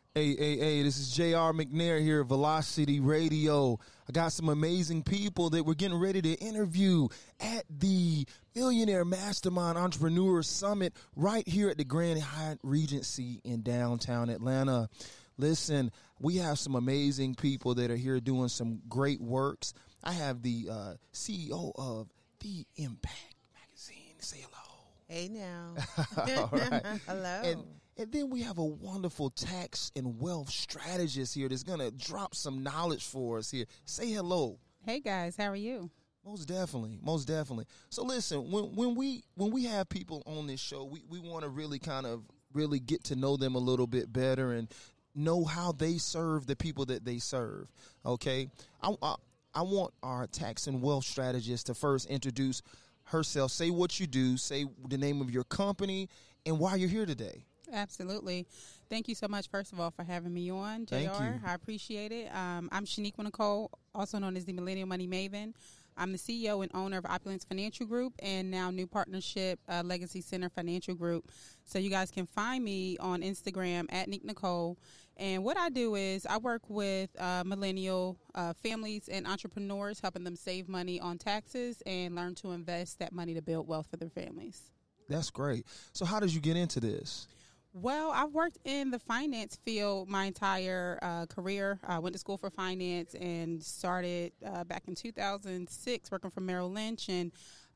Hey, this is JR McNair here at Velocity Radio. I got some amazing people that we're getting ready to interview at the Millionaire Mastermind Entrepreneur Summit right here at the Grand Hyatt Regency in downtown Atlanta. Listen, we have some amazing people that are here doing some great works. I have the CEO of The Impact Magazine. Say hello. Hey now. All right. Hello. And then we have a wonderful tax and wealth strategist here that's going to drop some knowledge for us here. Say hello. Hey guys, how are you? Most definitely. So listen, when we have people on this show, we want to really kind of really get to know them a little bit better and know how they serve the people that they serve. Okay, I want our tax and wealth strategist to first introduce herself. Say what you do. Say the name of your company and why you're here today. Absolutely. Thank you so much, first of all, for having me on, JR. Thank you. I appreciate it. I'm Shaniqua Nicole, also known as the Millennial Money Maven. I'm the CEO and owner of Opulence Financial Group and now new partnership, Legacy Center Financial Group. So you guys can find me on Instagram at Nick Nicole. And what I do is I work with millennial families and entrepreneurs, helping them save money on taxes and learn to invest that money to build wealth for their families. That's great. So how did you get into this? Well, I've worked in the finance field my entire career. I went to school for finance and started back in 2006 working for Merrill Lynch. And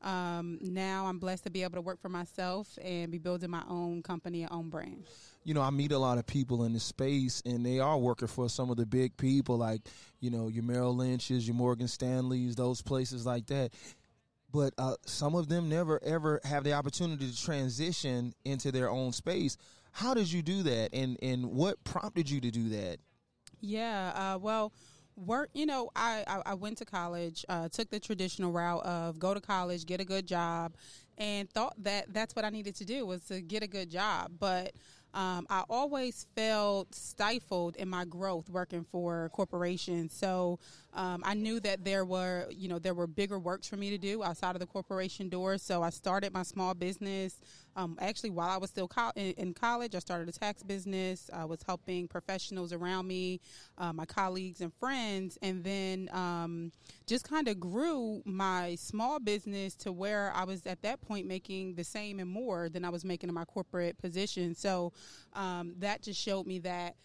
now I'm blessed to be able to work for myself and be building my own company and own brand. You know, I meet a lot of people in this space, and they are working for some of the big people like, you know, your Merrill Lynch's, your Morgan Stanley's, those places like that. But some of them never, ever have the opportunity to transition into their own space. How did you do that? And what prompted you to do that? Yeah, work, you know, I went to college, took the traditional route of go to college, get a good job, and thought that that's what I needed to do was to get a good job. But I always felt stifled in my growth working for corporations. So I knew that there were bigger works for me to do outside of the corporation doors. So I started my small business. Actually, while I was still in college, I started a tax business. I was helping professionals around me, my colleagues and friends, and then just kind of grew my small business to where I was at that point making the same and more than I was making in my corporate position. So that just showed me that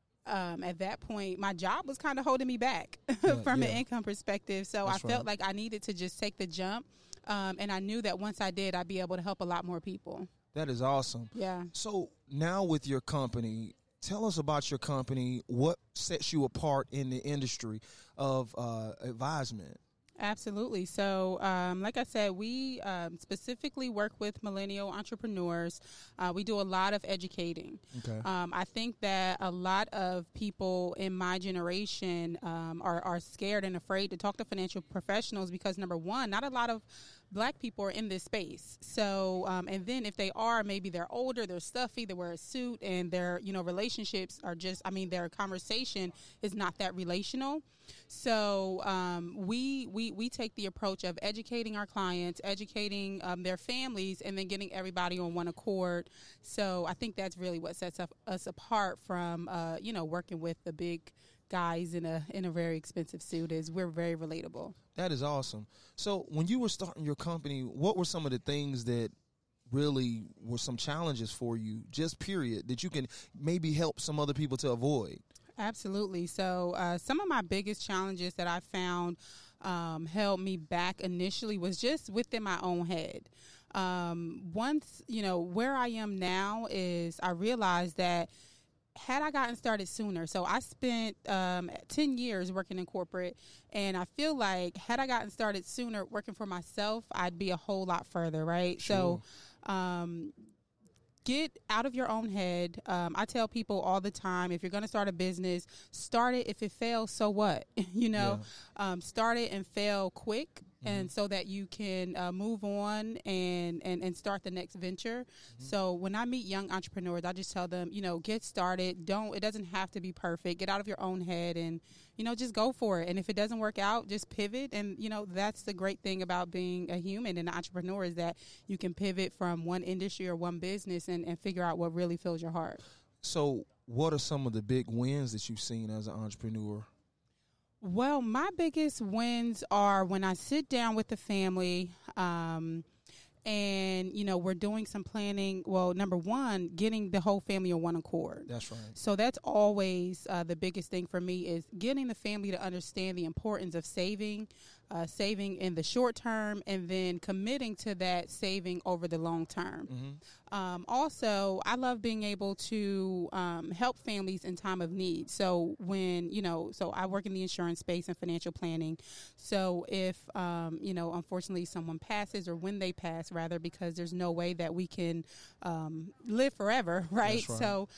at that point, my job was kind of holding me back from an income perspective. So that's I felt like I needed to just take the jump. And I knew that once I did, I'd be able to help a lot more people. That is awesome. Yeah. So now with your company, tell us about your company. What sets you apart in the industry of advisement? Absolutely. So, like I said, we specifically work with millennial entrepreneurs. We do a lot of educating. Okay. I think that a lot of people in my generation are scared and afraid to talk to financial professionals because, number one, not a lot of Black people are in this space. So, and then if they are, maybe they're older, they're stuffy, they wear a suit, and their, relationships are just, their conversation is not that relational. So, we take the approach of educating our clients, educating their families, and then getting everybody on one accord. So I think that's really what sets us apart from, working with the big guys in a very expensive suit is we're very relatable. That is awesome. So when you were starting your company, what were some of the things that really were some challenges for you, just period, that you can maybe help some other people to avoid? Absolutely. So some of my biggest challenges that I found held me back initially was just within my own head. Once, where I am now is I realized that had I gotten started sooner, so I spent 10 years working in corporate, and I feel like had I gotten started sooner working for myself, I'd be a whole lot further, right? Sure. So get out of your own head. I tell people all the time, if you're going to start a business, start it. If it fails, so what? Start it and fail quick. And so that you can move on and start the next venture. So when I meet young entrepreneurs, I just tell them, get started. It doesn't have to be perfect. Get out of your own head and, just go for it. And if it doesn't work out, just pivot. And, that's the great thing about being a human and an entrepreneur is that you can pivot from one industry or one business and figure out what really fills your heart. So what are some of the big wins that you've seen as an entrepreneur? Well, my biggest wins are when I sit down with the family, and, we're doing some planning. Well, number one, getting the whole family on one accord. That's right. So that's always the biggest thing for me, is getting the family to understand the importance of saving in the short term, and then committing to that saving over the long term. Mm-hmm. Also, I love being able to help families in time of need. So so I work in the insurance space and financial planning. So if, unfortunately someone passes, or when they pass rather, because there's no way that we can live forever, right? That's right. So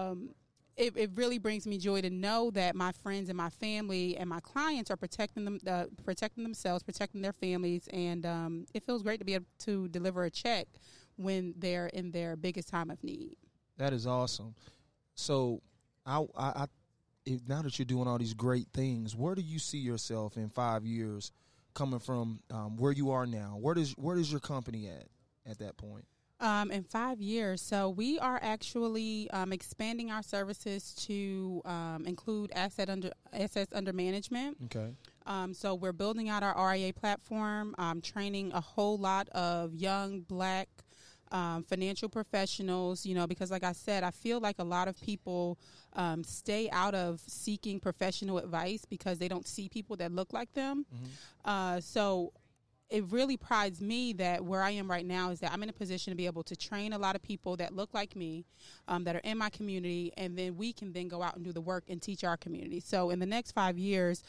it really brings me joy to know that my friends and my family and my clients are protecting themselves, protecting their families, and it feels great to be able to deliver a check when they're in their biggest time of need. That is awesome. So, now that you're doing all these great things, where do you see yourself in 5 years, coming from where you are now? Where does your company at that point? In 5 years, so we are actually expanding our services to include assets under management. Okay. So we're building out our RIA platform, training a whole lot of young Black financial professionals, because like I said, I feel like a lot of people stay out of seeking professional advice because they don't see people that look like them. Mm-hmm. So it really prides me that where I am right now is that I'm in a position to be able to train a lot of people that look like me, that are in my community, and then we can then go out and do the work and teach our community. So in the next 5 years,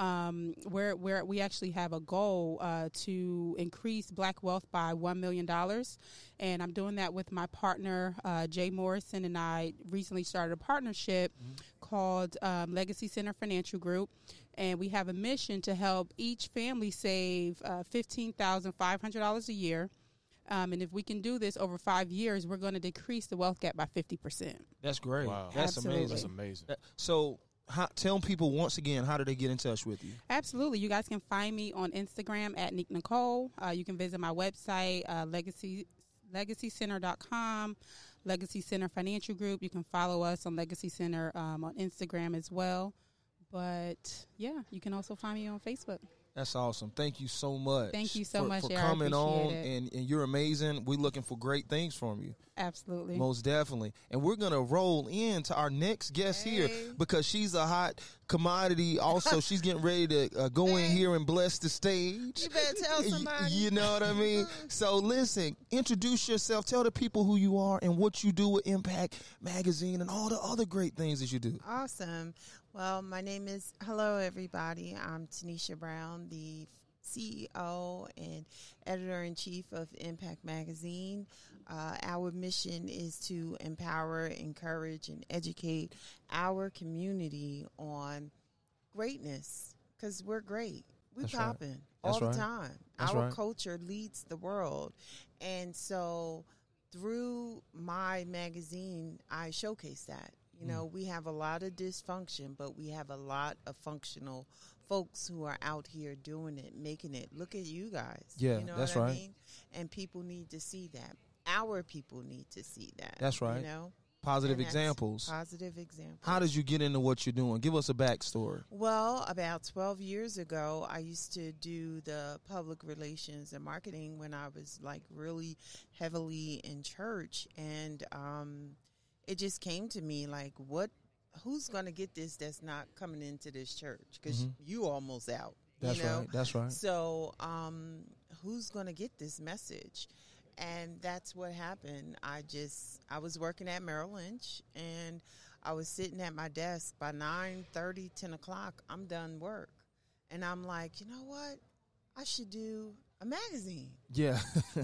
we actually have a goal to increase Black wealth by $1 million. And I'm doing that with my partner, Jay Morrison, and I recently started a partnership called Legacy Center Financial Group. And we have a mission to help each family save $15,500 a year. And if we can do this over 5 years, we're going to decrease the wealth gap by 50%. That's great. Wow. That's Absolutely. amazing. That's amazing. So tell people once again, how do they get in touch with you? Absolutely. You guys can find me on Instagram at Nick Nicole. You can visit my website, legacycenter.com, Legacy Center Financial Group. You can follow us on Legacy Center on Instagram as well. But, yeah, you can also find me on Facebook. That's awesome. Thank you so much. Thank you so much, for Jared. coming I on, appreciate and you're amazing. We're looking for great things from you. Absolutely. Most definitely. And we're going to roll into our next guest here, because she's a hot commodity. Also, she's getting ready to go in here and bless the stage. You better tell somebody. You know what I mean? So listen, introduce yourself. Tell the people who you are and what you do with Impact Magazine and all the other great things that you do. Awesome. Well, my name is, hello everybody. I'm Tanisha Brown, the CEO and editor-in-chief of Impact Magazine. Our mission is to empower, encourage, and educate our community on greatness, because we're great. We popping all the time. Our culture leads the world. And so through my magazine, I showcase that. You know, we have a lot of dysfunction, but we have a lot of functional folks who are out here doing it, making it. Look at you guys. Yeah, you know that's what right. I mean? And people need to see that. Our people need to see that. That's right. You know? Positive And that's examples. Positive examples. How did you get into what you're doing? Give us a backstory. Well, about 12 years ago, I used to do the public relations and marketing when I was like really heavily in church. And it just came to me like, who's going to get this that's not coming into this church? Because you almost out. That's you know? right. That's right. So who's going to get this message? And that's what happened. I was working at Merrill Lynch, and I was sitting at my desk by 9:30, 10 o'clock. I'm done work. And I'm like, you know what? I should do a magazine. Yeah.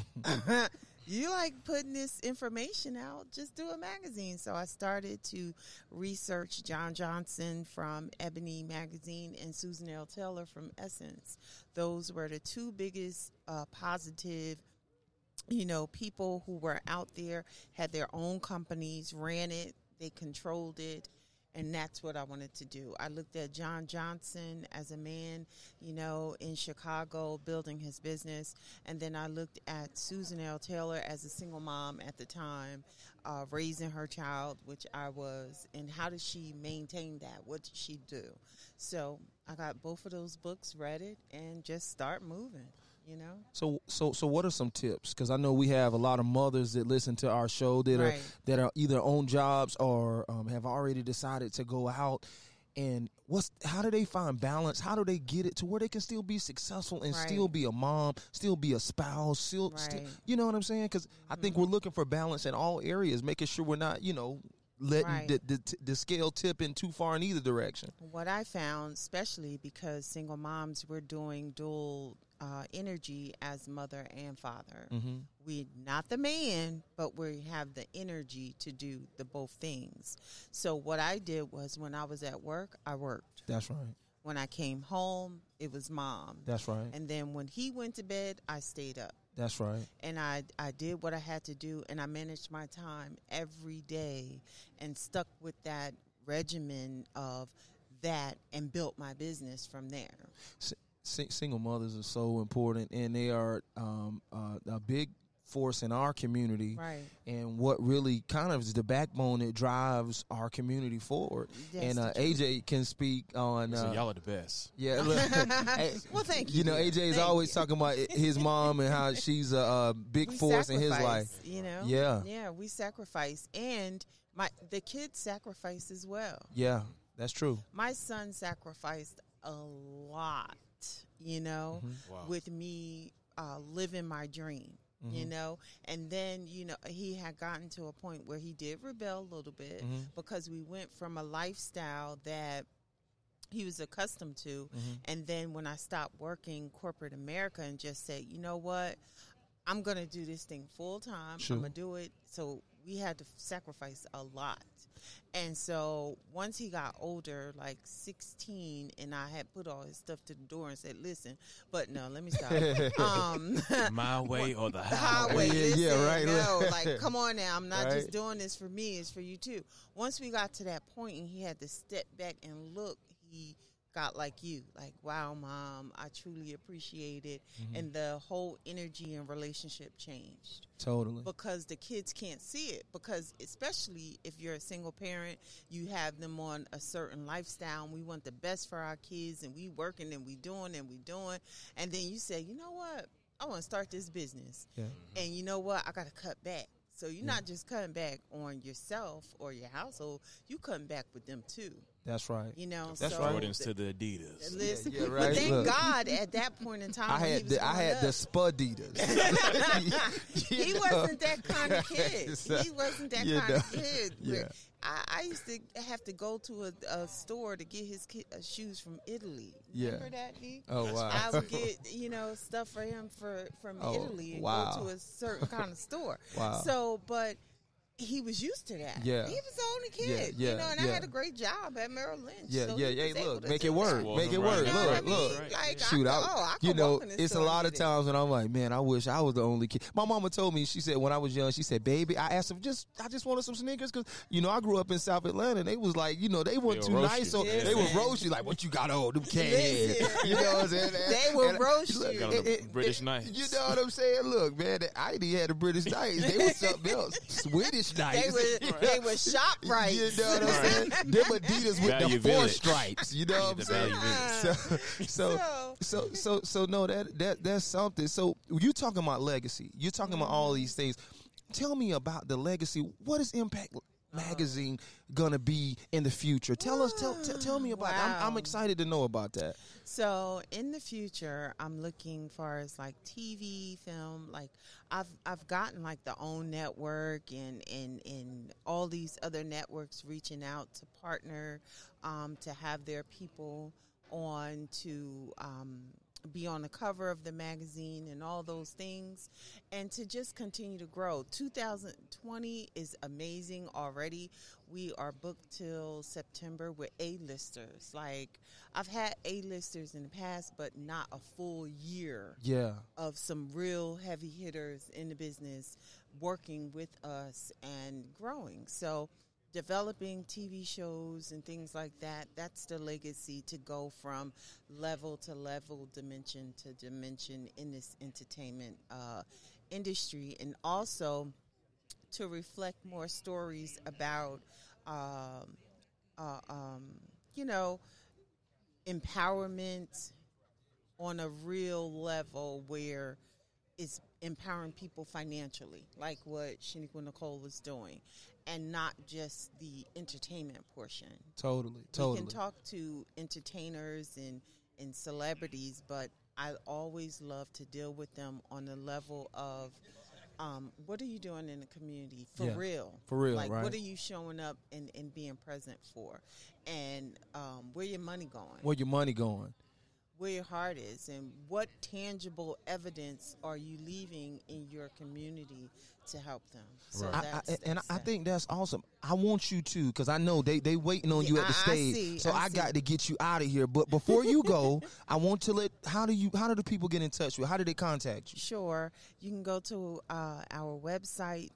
You like putting this information out, just do a magazine. So I started to research John Johnson from Ebony Magazine and Susan L. Taylor from Essence. Those were the two biggest positive, people who were out there, had their own companies, ran it, they controlled it, And that's what I wanted to do. I looked at John Johnson as a man, in Chicago building his business. And then I looked at Susan L. Taylor as a single mom at the time, raising her child, which I was. And how did she maintain that? What did she do? So I got both of those books, read it, and just start moving. So what are some tips? Because I know we have a lot of mothers that listen to our show that are either on jobs or have already decided to go out. And how do they find balance? How do they get it to where they can still be successful and still be a mom, still be a spouse, still you know what I'm saying? Because I think we're looking for balance in all areas, making sure we're not, letting the scale tip in too far in either direction. What I found, especially because single moms, we're doing dual energy as mother and father. Mm-hmm. We not the man, but we have the energy to do the both things. So what I did was when I was at work, I worked. That's right. When I came home, it was mom. That's right. And then when he went to bed, I stayed up. That's right. And I did what I had to do, and I managed my time every day and stuck with that regimen of that and built my business from there. Single mothers are so important, and they are a big force in our community. Right. And what really kind of is the backbone that drives our community forward. Yes, and AJ can speak on. So y'all are the best. Yeah. Look, well, thank you. AJ is always talking about his mom and how she's a big force in his life. Yeah. Yeah, we sacrifice, and the kids sacrifice as well. Yeah, that's true. My son sacrificed a lot, Wow. with me living my dream. And then, he had gotten to a point where he did rebel a little bit because we went from a lifestyle that he was accustomed to. And then when I stopped working corporate America and just said, you know what, I'm going to do this thing full time. Sure. I'm going to do it. So we had to sacrifice a lot. And so once he got older, like 16, and I had put all his stuff to the door and said, listen, but no, let me stop. My way or the highway. Yeah, right. No, like, come on now. I'm not just doing this for me. It's for you too. Once we got to that point and he had to step back and look, he got like you, like, wow, Mom, I truly appreciate it. And the whole energy and relationship changed. Totally. Because the kids can't see it. Because especially if you're a single parent, you have them on a certain lifestyle, and we want the best for our kids, and we working and we doing. And then you say, you know what? I want to start this business. Yeah. And you know what? I got to cut back. So you're not just cutting back on yourself or your household. You cutting back with them too. That's right. That's so right. To the Adidas. Listen, yeah, right. But thank God at that point in time, I had the Spaditas. He wasn't that kind of kid. He wasn't that kind of kid. Yeah. I used to have to go to a store to get his shoes from Italy. Remember that, D? Oh, wow. I would get, stuff for him from Italy and go to a certain kind of store. Wow. So, but he was used to that. Yeah. He was the only kid. And I had a great job at Merrill Lynch. Yeah, so Hey, look, make it work. Make it work. Look. Like, Shoot, it's a lot of time. times when I'm like, man, I wish I was the only kid. My mama told me, she said, when I was young, she said, baby, I asked her, I just wanted some sneakers because, I grew up in South Atlanta and they was like, they weren't too nice. So they would roast you like, what you got on? Them cans. You know what I'm saying? They would roast you. Got on the British Knights. You know what I'm saying? Look, man, I ID had the British Knights. They was something else. Swedish Knights. They were shop right. You know what I'm saying? Them Adidas with Value the 4 Village. stripes. You know what I'm saying? So no, that's something. So you talking about legacy. You're talking about all these things. Tell me about the legacy. What is Impact Magazine gonna be in the future? Tell me about that. I'm excited to know about that. So in the future, I'm looking for as like TV, film. Like I've gotten like the OWN network and all these other networks reaching out to partner to have their people on to be on the cover of the magazine and all those things, and to just continue to grow. 2020 is amazing already. We are booked till September with A-listers. Like, I've had A-listers in the past, but not a full year of some real heavy hitters in the business working with us and growing. So developing TV shows and things like that. That's the legacy, to go from level to level, dimension to dimension in this entertainment industry, and also to reflect more stories about, empowerment on a real level, where it's empowering people financially, like what Shaniqua Nicole is doing, and not just the entertainment portion. Totally. We can talk to entertainers and celebrities, but I always love to deal with them on the level of, what are you doing in the community for real? For real, like, right? What are you showing up and being present for? And where your money going? Where your money going? Where your heart is, and what tangible evidence are you leaving in your community to help them? So I think that's awesome. I want you to, because I know they waiting on you at the stage. I got to get you out of here. But before you go, I want to how do the people get in touch with you? How do they contact you? Sure. You can go to our website,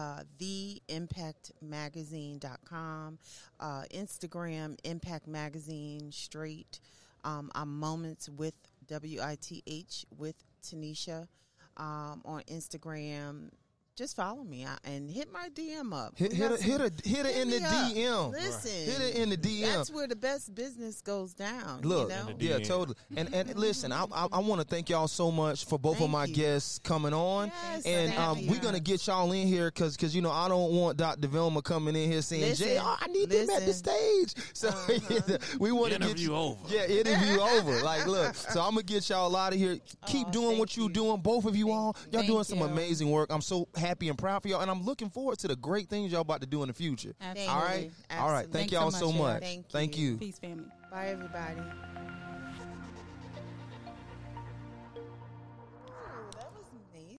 theimpactmagazine.com, Instagram, Impact Magazine, straight. I'm Moments with WITH with Tanisha on Instagram. Just follow me and hit my DM up. Hit her in the DM. Listen, hit her in the DM. That's where the best business goes down. Look, you know? yeah, totally. And listen, I want to thank y'all so much for both of my guests coming on. Yes, and we're gonna get y'all in here because I don't want Dr. Velma coming in here saying, "Jay, I need them at the stage." So we want to get you over. Yeah, interview over. Like, look, so I'm gonna get y'all out of here. Keep doing what you're doing, both of you all. Y'all doing some amazing work. I'm so happy and proud for y'all, and I'm looking forward to the great things y'all about to do in the future. Absolutely. All right. Absolutely. All right. Thank y'all so much. Thank you. Peace, family. Bye, everybody.